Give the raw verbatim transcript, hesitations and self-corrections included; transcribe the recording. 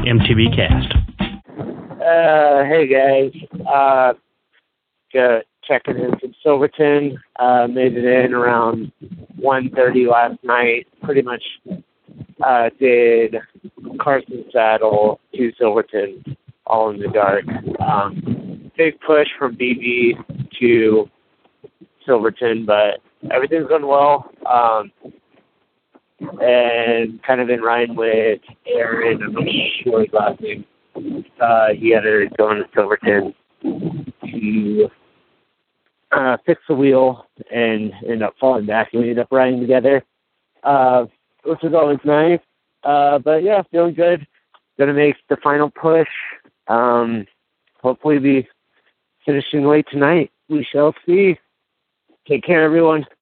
M T B Cast. Uh, hey guys, uh, got checking in from Silverton. Uh, made it in around one thirty last night. Pretty much uh, did Carson Saddle to Silverton, all in the dark. Um, big push from B B to Silverton, but everything's going well. Um, and kind of in line with Aaron, I'm not sure his last name. Uh, he had her going to Silverton to uh, fix the wheel and end up falling back, and we ended up riding together, uh, which was always nice. Uh, but yeah, feeling good. Gonna make the final push. Um, hopefully be finishing late tonight. We shall see. Take care, everyone.